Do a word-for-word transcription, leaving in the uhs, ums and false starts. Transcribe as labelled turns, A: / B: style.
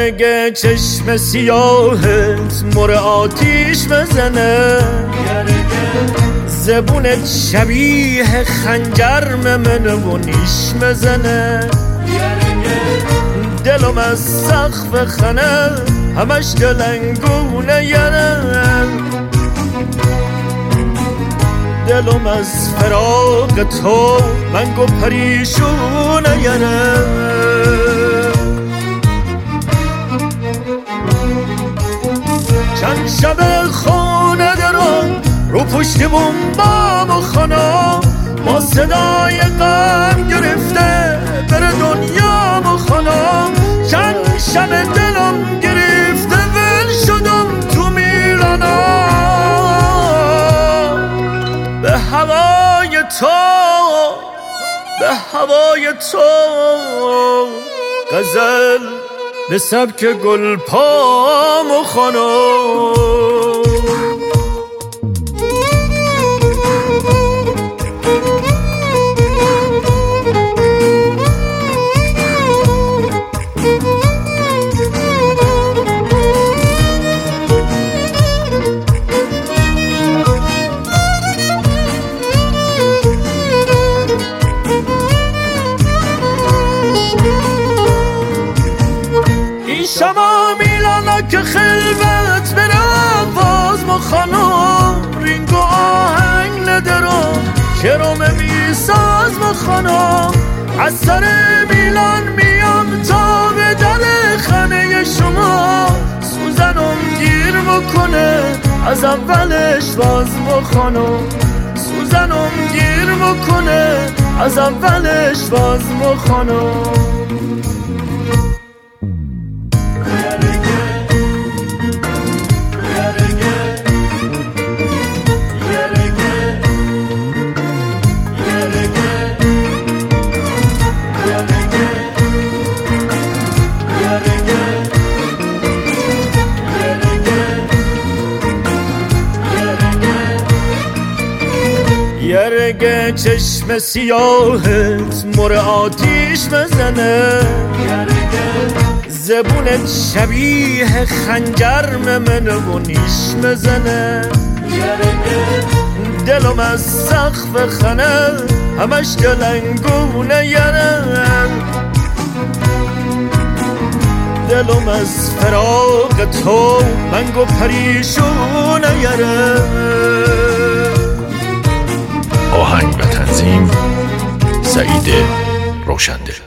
A: رگه چشم سیاهت مر آتیش بزنه، زبونت شبیه خنجر ممنه و نیش بزنه، دلم از سقف خنه همش دلنگونه یره، دلم از فراق تو منگ و پریشونه یره. چند شب خونه درم رو پشت بومبام و خانم، با صدای غم گرفته بره دنیام و خانم، چند شب دلم گرفته ول شدم تو میرانم، به هوای تو به هوای تو غزل به سبک گل پام و خانم. شما میلانا که خلوت برم باز ما خانم، رینگ و آهنگ ندارم کرم میساز ما خانم، از سر میلان میام تا به در خانه شما، سوزنم گیر بکنه از اولش باز ما خانم، سوزنم گیر بکنه از اولش باز ما خانم. یه رگه چشم سیاهت مر آتیش بزنه، زبونت شبیه خنجر ممنه و نیش بزنه، دلم از سقف خنه همش دلنگونه یره، دلم از فراق تو منگ و پریشونه یره.
B: آهنگ و تنظیم سعید روشندل.